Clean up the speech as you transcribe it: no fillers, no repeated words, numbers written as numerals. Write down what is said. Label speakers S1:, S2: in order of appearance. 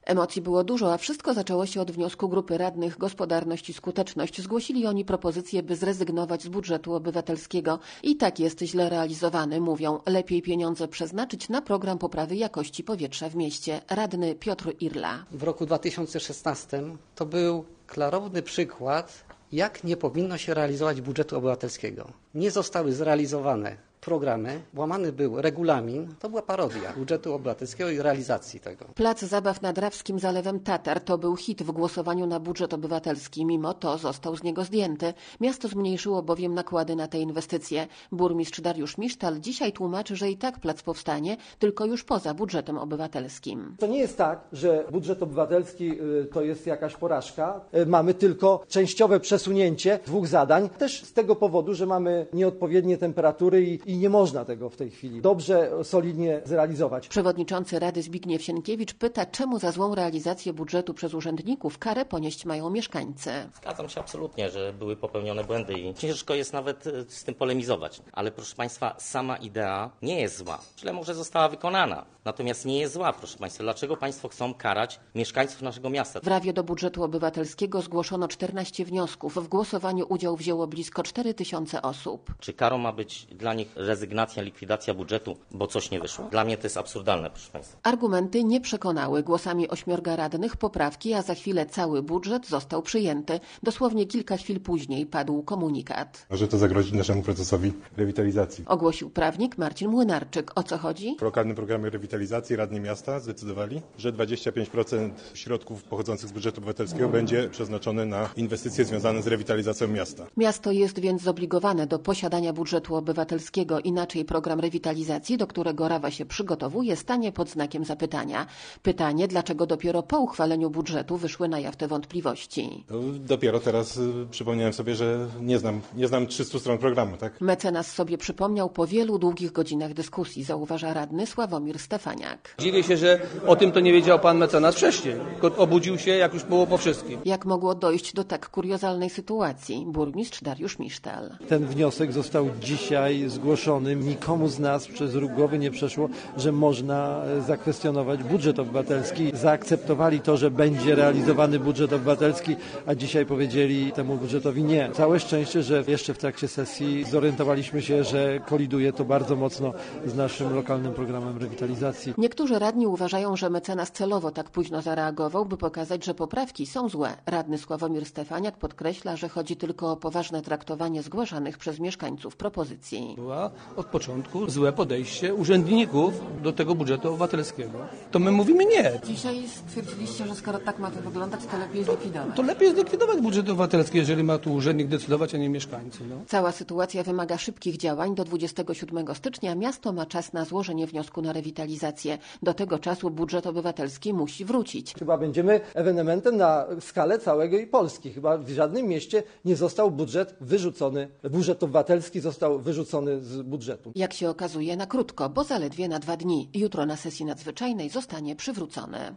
S1: Emocji było dużo, a wszystko zaczęło się od wniosku grupy radnych Gospodarność i Skuteczność. Zgłosili oni propozycję, by zrezygnować z budżetu obywatelskiego. I tak jest źle realizowany, mówią. Lepiej pieniądze przeznaczyć na program poprawy jakości powietrza w mieście. Radny Piotr Irla.
S2: W roku 2016 to był klarowny przykład, jak nie powinno się realizować budżetu obywatelskiego. Nie zostały zrealizowane programy, łamany był regulamin, to była parodia budżetu obywatelskiego i realizacji tego.
S1: Plac zabaw nad Rawskim Zalewem Tatar to był hit w głosowaniu na budżet obywatelski. Mimo to został z niego zdjęty. Miasto zmniejszyło bowiem nakłady na te inwestycje. Burmistrz Dariusz Misztal dzisiaj tłumaczy, że i tak plac powstanie, tylko już poza budżetem obywatelskim.
S3: To nie jest tak, że budżet obywatelski to jest jakaś porażka. Mamy tylko częściowe przesunięcie 2 zadań. Też z tego powodu, że mamy nieodpowiednie temperatury i nie można tego w tej chwili dobrze, solidnie zrealizować.
S1: Przewodniczący Rady Zbigniew Sienkiewicz pyta, czemu za złą realizację budżetu przez urzędników karę ponieść mają mieszkańcy.
S4: Zgadzam się absolutnie, że były popełnione błędy i ciężko jest nawet z tym polemizować. Ale proszę Państwa, sama idea nie jest zła. Źle może została wykonana, natomiast nie jest zła, proszę Państwa. Dlaczego Państwo chcą karać mieszkańców naszego miasta?
S1: W Rawie do budżetu obywatelskiego zgłoszono 14 wniosków. W głosowaniu udział wzięło blisko 4000 osób.
S4: Czy karą ma być dla nich rezygnacja, likwidacja budżetu, bo coś nie wyszło? Dla mnie to jest absurdalne, proszę Państwa.
S1: Argumenty nie przekonały. Głosami 8 radnych poprawki, a za chwilę cały budżet został przyjęty. Dosłownie kilka chwil później padł komunikat.
S5: Może to zagrozić naszemu procesowi rewitalizacji.
S1: Ogłosił prawnik Marcin Młynarczyk. O co chodzi?
S5: W lokalnym programie rewitalizacji radni miasta zdecydowali, że 25% środków pochodzących z budżetu obywatelskiego będzie przeznaczone na inwestycje związane z rewitalizacją miasta.
S1: Miasto jest więc zobligowane do posiadania budżetu obywatelskiego. Inaczej program rewitalizacji, do którego Rawa się przygotowuje, stanie pod znakiem zapytania. Pytanie, dlaczego dopiero po uchwaleniu budżetu wyszły na jaw te wątpliwości.
S5: Dopiero teraz przypomniałem sobie, że nie znam 300 stron programu, tak?
S1: Mecenas sobie przypomniał po wielu długich godzinach dyskusji, zauważa radny Sławomir Stefaniak.
S6: Dziwię się, że o tym to nie wiedział pan mecenas wcześniej, tylko obudził się, jak już było po wszystkim.
S1: Jak mogło dojść do tak kuriozalnej sytuacji? Burmistrz Dariusz Misztal.
S3: Ten wniosek został dzisiaj zgłoszony. Nikomu z nas przez róg głowy nie przeszło, że można zakwestionować budżet obywatelski. Zaakceptowali to, że będzie realizowany budżet obywatelski, a dzisiaj powiedzieli temu budżetowi nie. Całe szczęście, że jeszcze w trakcie sesji zorientowaliśmy się, że koliduje to bardzo mocno z naszym lokalnym programem rewitalizacji.
S1: Niektórzy radni uważają, że mecenas celowo tak późno zareagował, by pokazać, że poprawki są złe. Radny Sławomir Stefaniak podkreśla, że chodzi tylko o poważne traktowanie zgłaszanych przez mieszkańców propozycji.
S6: Była od początku złe podejście urzędników do tego budżetu obywatelskiego. To my mówimy nie.
S1: Dzisiaj stwierdziliście, że skoro tak ma to wyglądać, to lepiej zlikwidować.
S6: To lepiej zlikwidować budżet obywatelski, jeżeli ma tu urzędnik decydować, a nie mieszkańcy. No.
S1: Cała sytuacja wymaga szybkich działań. Do 27 stycznia miasto ma czas na złożenie wniosku na rewitalizację. Do tego czasu budżet obywatelski musi wrócić.
S3: Chyba będziemy ewenementem na skalę całej Polski. Chyba w żadnym mieście nie został budżet obywatelski został wyrzucony z budżetu.
S1: Jak się okazuje, na krótko, bo zaledwie na 2 dni. Jutro na sesji nadzwyczajnej zostanie przywrócony.